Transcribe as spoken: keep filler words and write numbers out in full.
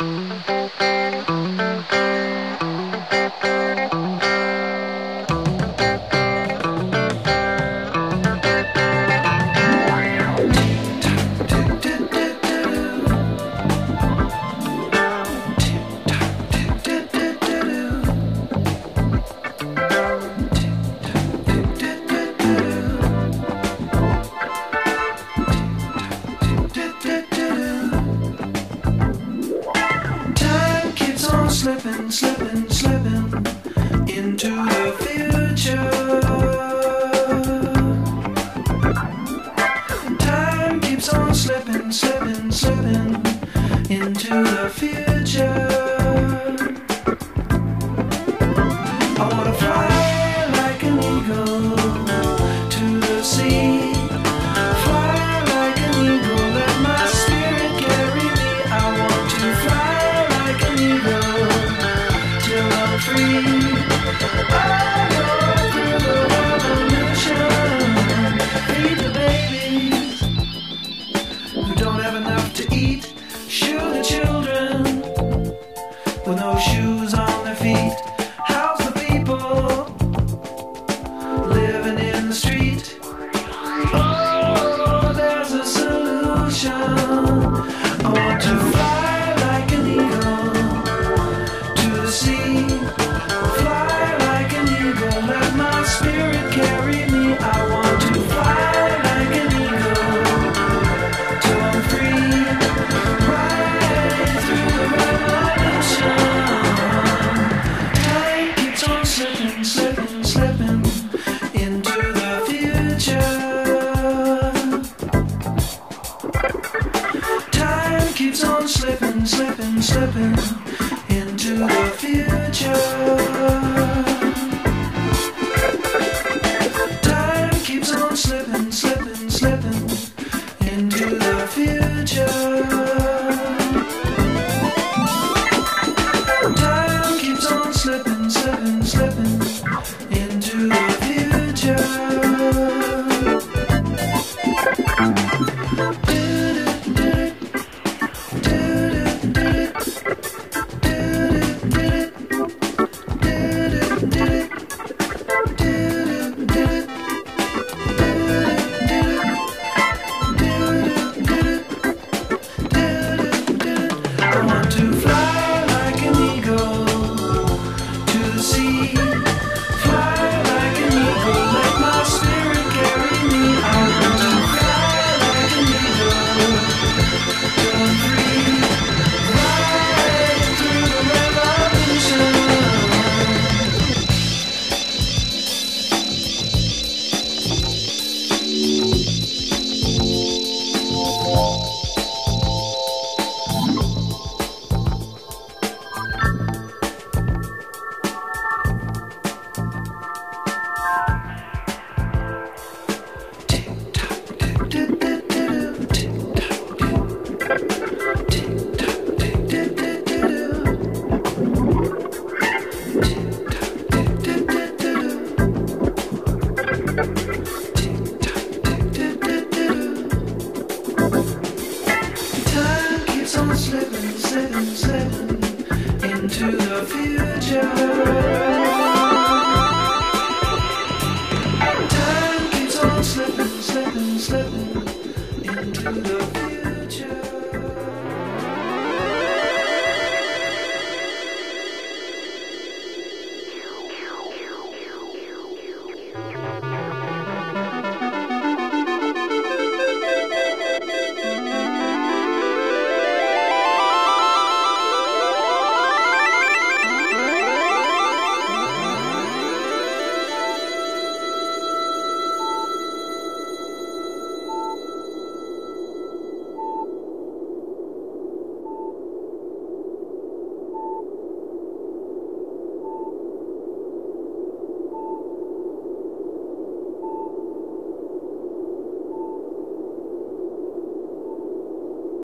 Slipping, slipping, slipping into the future. Time keeps on slipping, slipping, slipping into the future. I wanna fly like an eagle to the sea. Fly like an eagle, let my spirit carry me. I want to fly like an eagle till I'm free. I go through the revolution. Feed the babies who don't have enough to eat. Shoe the children with no shoes on their feet. House the people living in the street. Oh, there's a solution. I want to fly like an eagle to the sea. Fly like an eagle, let my spirit carry me. I want to fly like an eagle till I'm free. Right through the revolution. Time keeps on slipping, slipping, slipping into the future. Time keeps on slipping, slipping, slipping into the future. Time keeps on slipping, slipping, slipping into the future. Time keeps on slipping, slipping, slipping into the future. I want to